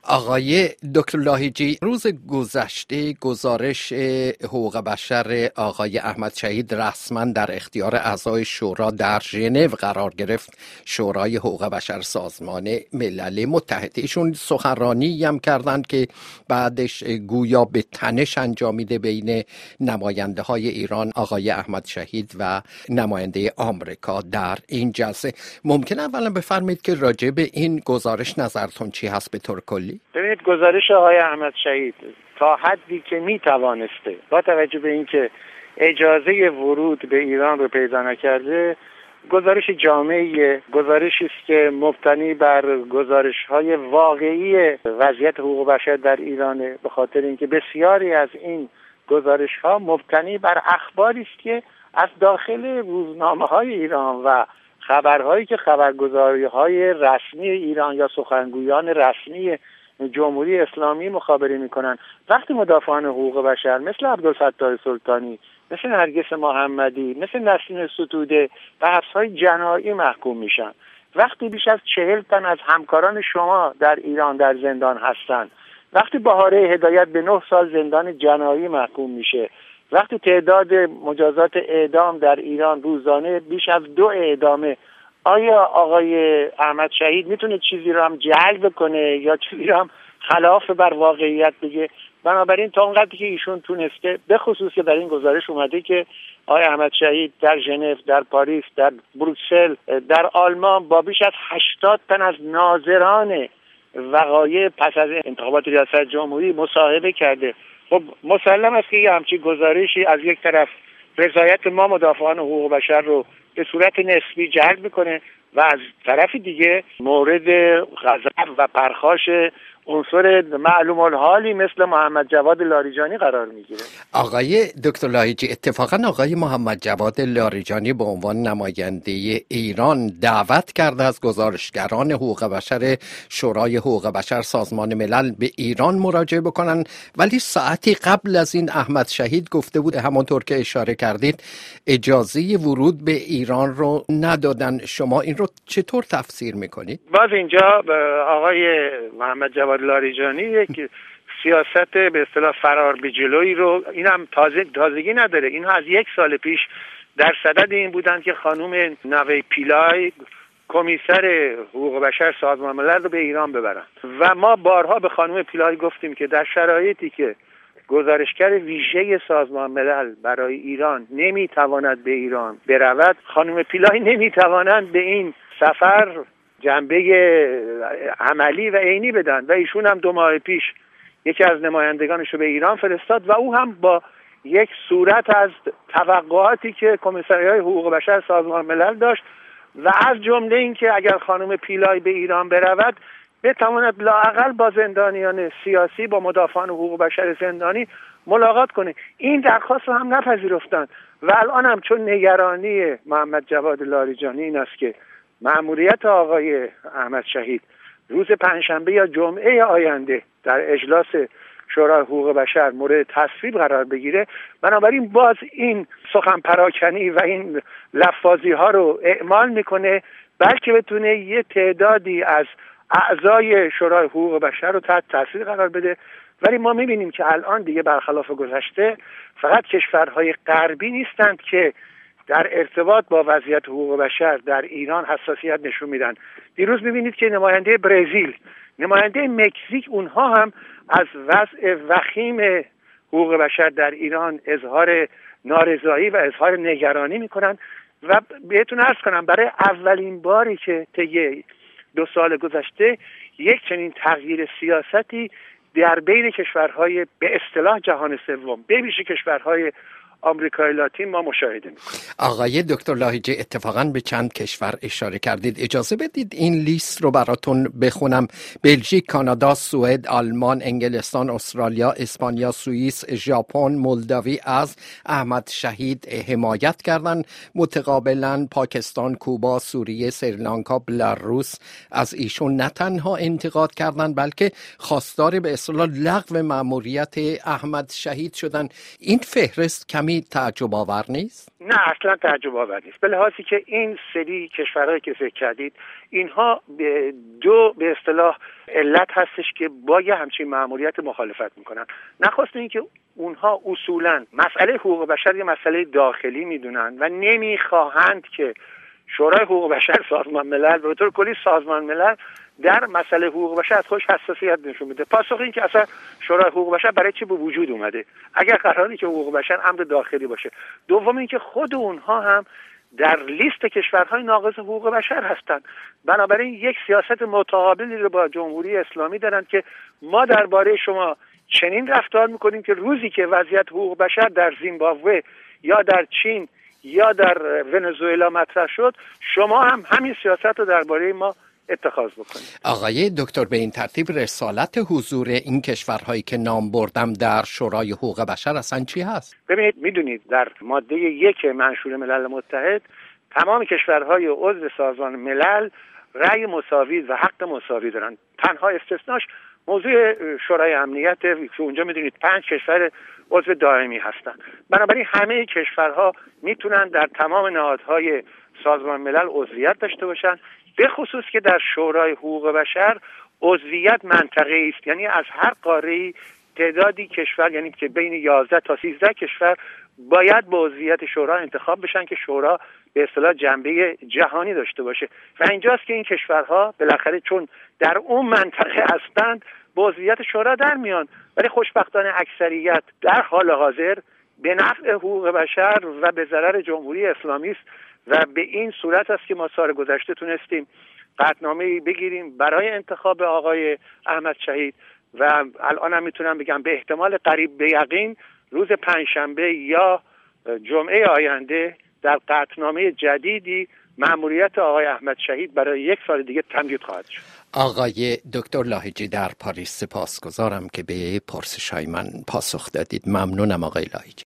آقای دکتر لاهیجی، روز گذشته گزارش حقوق بشر آقای احمد شهید رسما در اختیار اعضای شورا در ژنو قرار گرفت. شورای حقوق بشر سازمان ملل متحد ایشون سخنرانی هم کردند که بعدش گویا به تنش انجامیده بین نماینده های ایران آقای احمد شهید و نماینده آمریکا در این جلسه. ممکن اولا بفرمایید که راجع به این گزارش نظرتون چی هست به طور کلی؟ ببینید، گزارش آقای احمد شهید تا حدی که میتوانسته با توجه به اینکه اجازه ورود به ایران رو پیدا نکرده، گزارش جامعی، گزارشی است که مبتنی بر گزارش‌های واقعی وضعیت حقوق بشر در ایرانه، به خاطر اینکه بسیاری از این گزارش‌ها مبتنی بر اخباری است که از داخل روزنامه‌های ایران و خبرهایی که خبرگزاری‌های رسمی ایران یا سخنگویان رسمی جمهوری اسلامی مخابره می‌کنند. وقتی مدافعان حقوق بشر مثل عبدالفتاح سلطانی، مثل نرگس محمدی، مثل نسرین ستوده به حبس‌های جنایی محکوم میشن، وقتی بیش از 40 تن از همکاران شما در ایران در زندان هستند، وقتی بهاره هدایت به 9 سال زندان جنایی محکوم میشه، وقتی تعداد مجازات اعدام در ایران روزانه بیش از 2 اعدامه، آیا آقای احمد شهید میتونه چیزی رو هم جلب کنه یا چیزی رو هم خلاف بر واقعیت بگه؟ بنابراین تا اونقدری که ایشون تونسته، به خصوص که در این گزارش اومده که آقای احمد شهید در ژنو، در پاریس، در بروکسل، در آلمان با بیش از 80 تن از ناظران وقایع پس از انتخابات ریاست جمهوری مصاحبه کرده. خب مسلم است که یه همچین گزارشی از یک طرف رضایت ما مدافعان حقوق بشر رو به صورت نسبی جلب میکنه و از طرف دیگه مورد غضب و پرخاش عنصر معلوم الحالی مثل محمد جواد لاریجانی قرار میگیره. آقای دکتر لاهیجی، اتفاقا آقای محمد جواد لاریجانی به عنوان نماینده ایران دعوت کرده از گزارشگران حقوق بشر شورای حقوق بشر سازمان ملل به ایران مراجعه بکنن، ولی ساعتی قبل از این احمد شهید گفته بود همانطور که اشاره کردید اجازه ورود به ایران رو ندادن. شما این رو چطور تفسیر میکنید؟ باز اینجا آقای محمد جواد لاریجانی یک سیاست به اصطلاح فرار به جلویی رو، اینم تازگی نداره، اینها از 1 سال پیش در صدد این بودند که خانم نوی پیلای کمیسر حقوق بشر سازمان ملل رو به ایران ببرن و ما بارها به خانم پیلای گفتیم که در شرایطی که گزارشگر ویژه سازمان ملل برای ایران نمیتواند به ایران برود، خانم پیلای نمیتوانند به این سفر جنبه عملی و عینی بدن و ایشون هم 2 ماه پیش یکی از نمایندگانش رو به ایران فرستاد و او هم با یک صورت از توقعاتی که کمیسریای حقوق بشر سازمان ملل داشت و از جمله این که اگر خانم پیلای به ایران برود بتواند لااقل با زندانیان سیاسی، با مدافعان حقوق بشر زندانی ملاقات کنه. این درخواست رو هم نپذیرفتند و الان هم چون نگرانی محمد جواد لاریجانی این است که مأموریت آقای احمد شهید روز پنجشنبه یا جمعه آینده در اجلاس شورای حقوق بشر مورد تصویب قرار بگیره، بنابراین باز این سخن پراکنی و این لفاظی ها رو اعمال میکنه، بلکه بتونه یه تعدادی از اعضای شورای حقوق بشر رو تحت تاثیر قرار بده. ولی ما میبینیم که الان دیگه برخلاف گذشته فقط کشورهای غربی نیستند که در ارتباط با وضعیت حقوق بشر در ایران حساسیت نشون میدن. دیروز میبینید که نماینده برزیل، نماینده مکزیک، اونها هم از وضع وخیم حقوق بشر در ایران اظهار نارضایی و اظهار نگرانی میکنن و بهتون عرض کنم برای اولین باری که طی 2 سال گذشته یک چنین تغییر سیاستی در بین کشورهای به اصطلاح جهان سوم، به ویژه کشورهای آمریکای لاتین ما مشاهده می‌کنیم. آقای دکتر لاهیجی، اتفاقاً به چند کشور اشاره کردید، اجازه بدید این لیست رو براتون بخونم. بلژیک، کانادا، سوئد، آلمان، انگلستان، استرالیا، اسپانیا، سوئیس، ژاپن، مولداوی از احمد شهید حمایت کردند. متقابلاً پاکستان، کوبا، سوریه، سریلانکا، بلاروس از ایشون نه تنها انتقاد کردند بلکه خواستار به اصطلاح لغو مأموریت احمد شهید شدند. این فهرست کمی کمی تعجب آور نیست؟ نه اصلا تعجب آور نیست، به لحاظی که این سری کشورهایی که ذکر کردید اینها به اصطلاح علت هستش که با یه همچین مأموریت مخالفت میکنن. نخواست این که اونها اصولا مسئله حقوق بشر یه مسئله داخلی میدونن و نمیخواهند که شورای حقوق بشر سازمان ملل به طور کلی سازمان ملل در مسئله حقوق بشر از خودش حساسیت نشون بده. پاسخ این که اصلا شورای حقوق بشر برای چی به وجود اومده اگر قراری که حقوق بشر امر داخلی باشه؟ دوم این که خود اونها هم در لیست کشورهای ناقض حقوق بشر هستند. بنابراین یک سیاست متقابلی رو با جمهوری اسلامی دارن که ما درباره شما چنین رفتار میکنیم که روزی که وضعیت حقوق بشر در زیمبابوه یا در چین یا در ونزوئلا مطرح شد، شما هم همین سیاست رو درباره ما اتخاذ بکنید. آقای دکتر، به این ترتیب رسالت حضور این کشورهایی که نام بردم در شورای حقوق بشر اصلا چی هست؟ ببینید، میدونید در ماده 1 منشور ملل متحد تمام کشورهای عضو سازمان ملل رأی مساوی و حق مساوی دارن. تنها استثناش موضوع شورای امنیت که اونجا میدونید 5 کشور عضو دائمی هستن. بنابراین همه کشورها میتونن در تمام نهادهای سازمان ملل عضویت داشته باشن، به خصوص که در شورای حقوق بشر عضویت منطقه‌ای است، یعنی از هر قاره‌ای تعدادی کشور، یعنی که بین 11 تا 13 کشور باید با عضویت شورا انتخاب بشن که شورا به اصطلاح جنبه جهانی داشته باشه و اینجاست که این کشورها بالاخره چون در اون منطقه هستند با عضویت شورا در میان. ولی خوشبختانه اکثریت در حال حاضر به نفع حقوق بشر و به ضرر جمهوری اسلامی است و به این صورت است که ما سال گذشته تونستیم قطعنامه‌ای بگیریم برای انتخاب آقای احمد شهید و الان هم میتونم بگم به احتمال قریب به یقین روز پنجشنبه یا جمعه آینده در قطعنامه جدیدی مأموریت آقای احمد شهید برای 1 سال دیگه تمدید خواهد شد. آقای دکتر لاهیجی در پاریس، سپاسگزارم که به پرسش‌های من پاسخ دادید. ممنونم آقای لاهیجی.